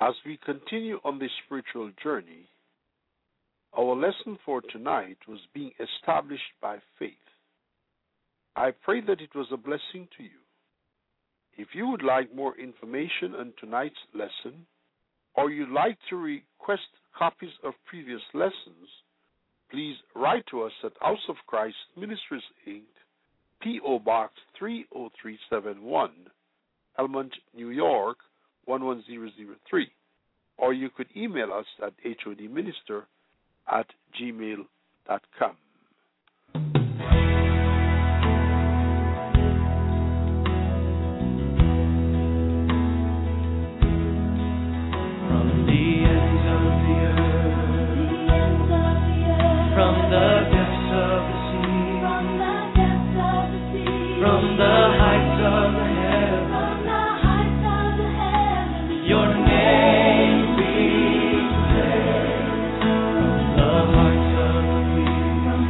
As we continue on this spiritual journey, our lesson for tonight was being established by faith. I pray that it was a blessing to you. If you would like more information on tonight's lesson, or you'd like to request copies of previous lessons, please write to us at House of Christ Ministries, Inc., P.O. Box 30371, Elmont, New York, 11003. Or you could email us at hodminister@gmail.com. From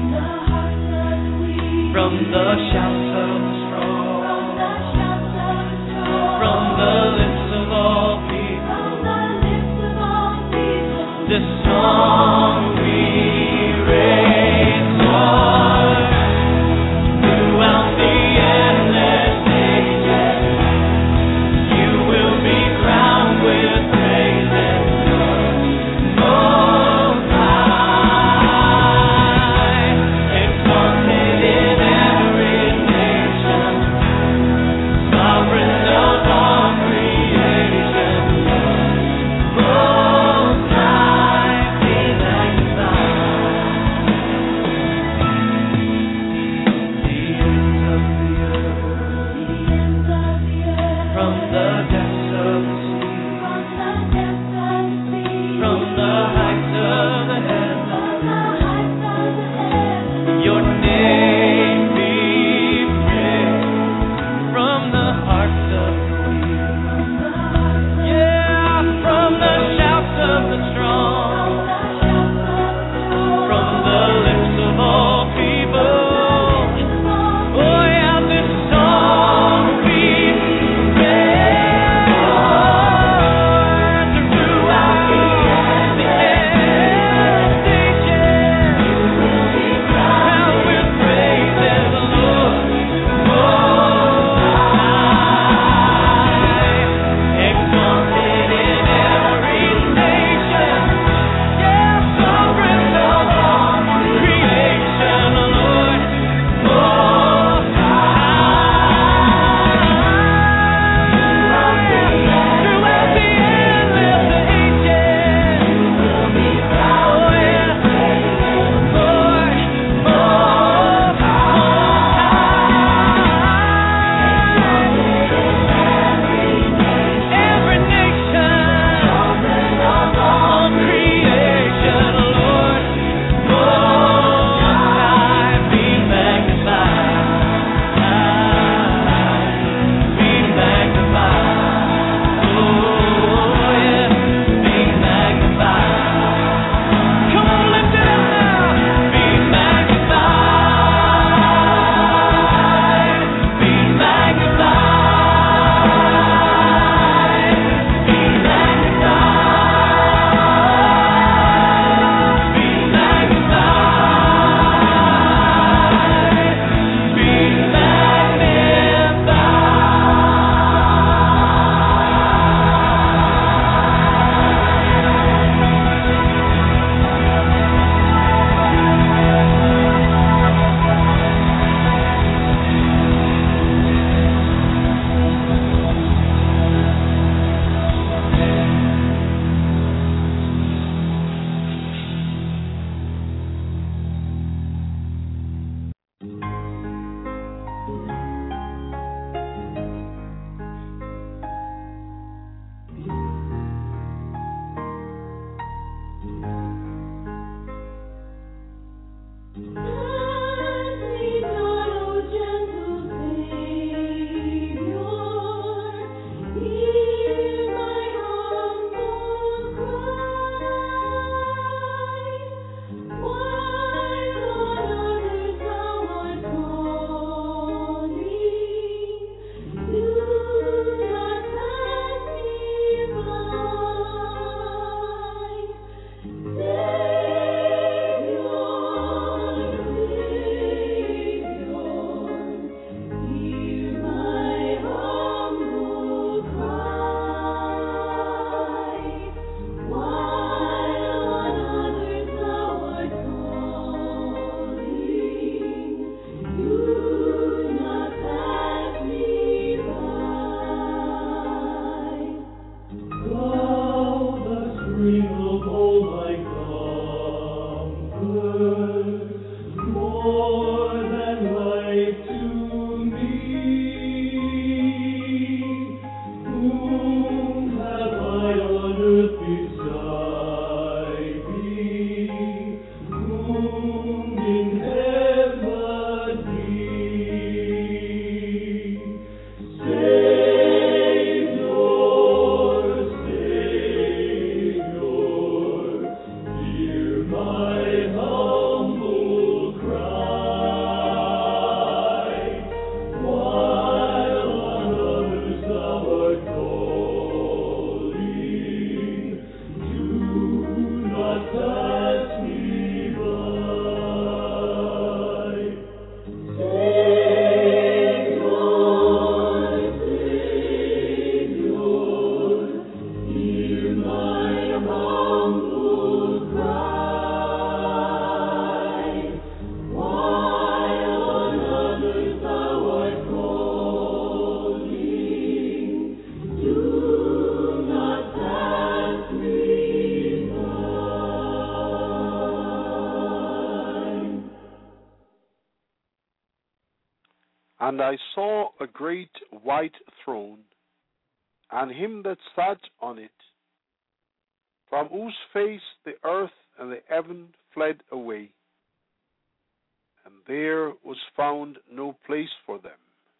And I saw a great white throne, and him that sat on it, from whose face the earth and the heaven fled away, and there was found no place for them.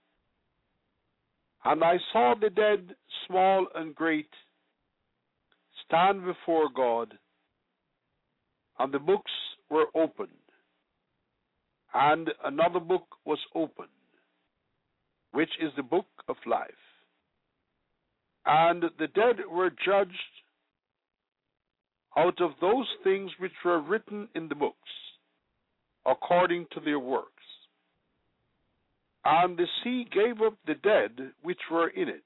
And I saw the dead, small and great, stand before God, and the books were opened, and another book was opened, which is the book of life. And the dead were judged out of those things which were written in the books, according to their works. And the sea gave up the dead which were in it,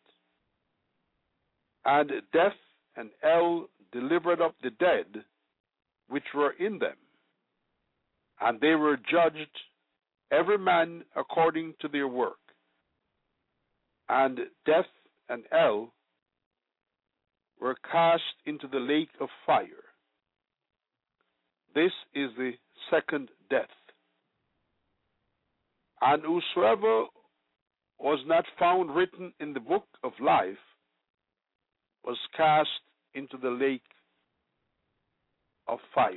and death and hell delivered up the dead which were in them, and they were judged, every man according to their work. And death and hell were cast into the lake of fire. This is the second death. And whosoever was not found written in the book of life was cast into the lake of fire.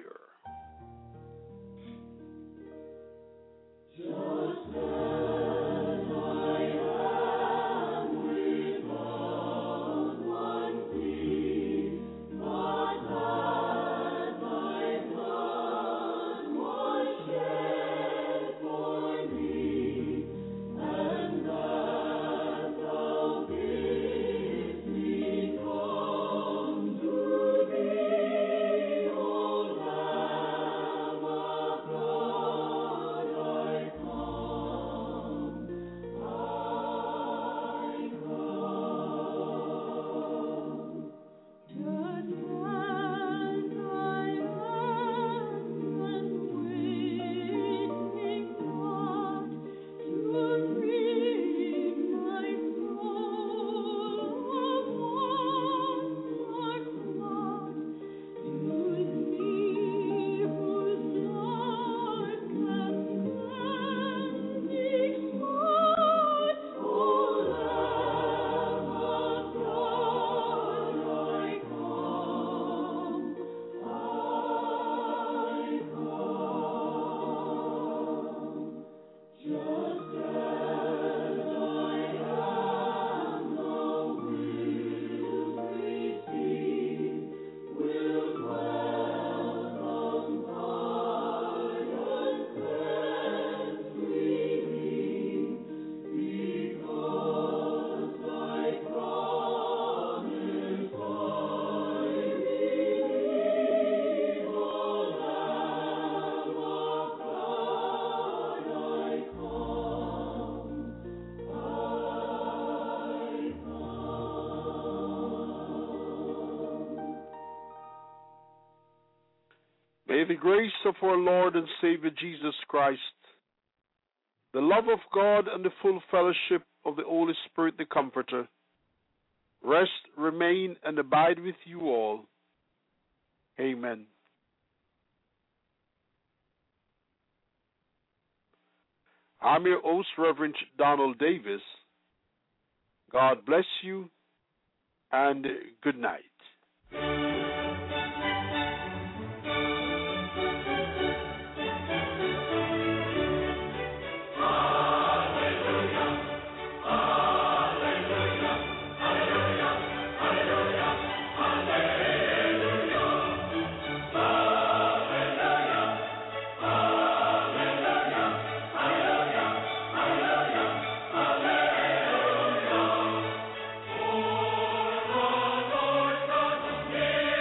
May the grace of our Lord and Savior Jesus Christ, the love of God, and the full fellowship of the Holy Spirit, the Comforter, rest, remain, and abide with you all. Amen. I'm your host, Reverend Donald Davis. God bless you, and good night. Hallelujah.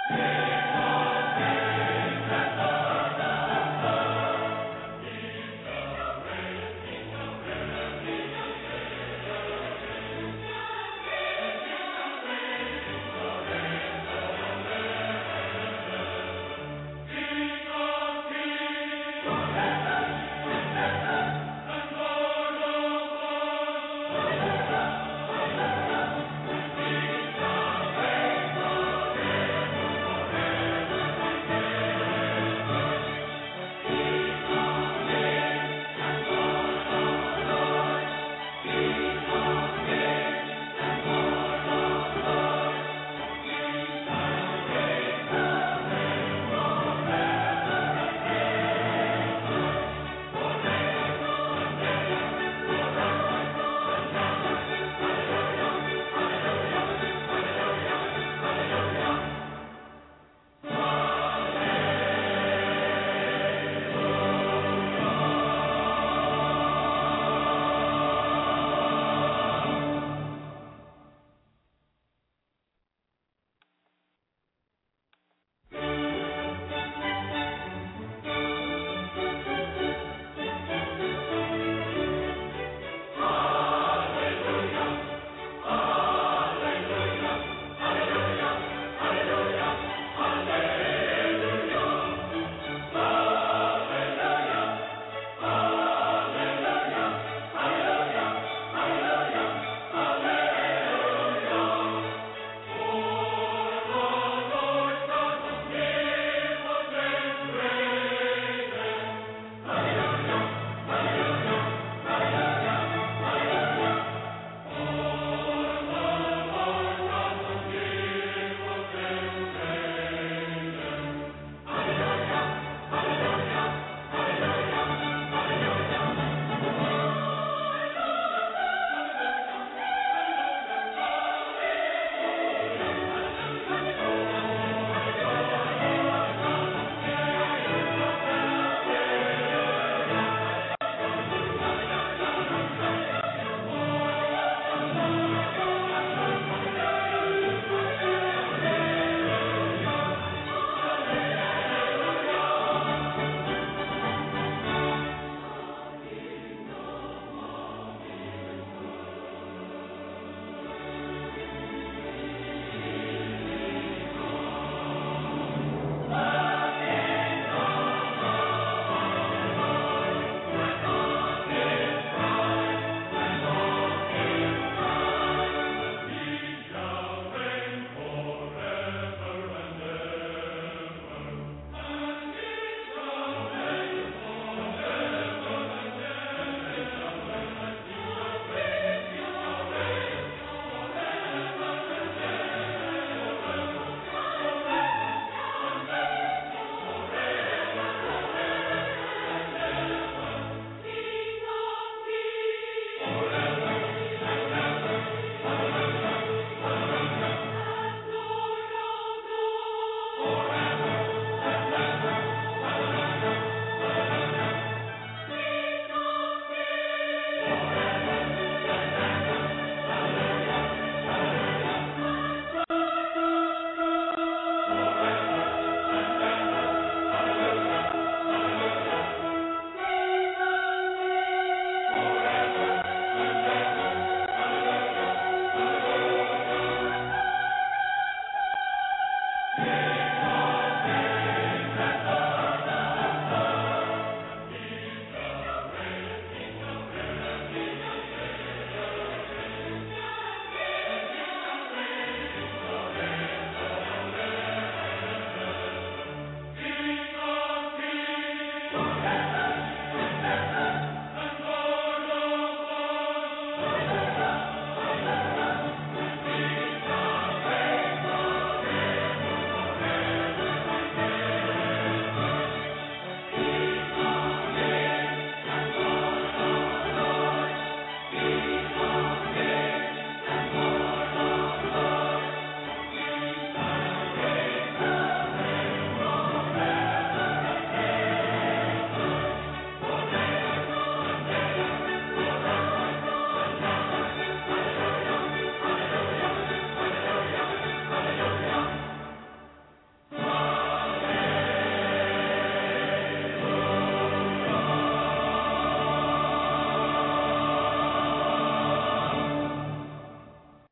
Yeah.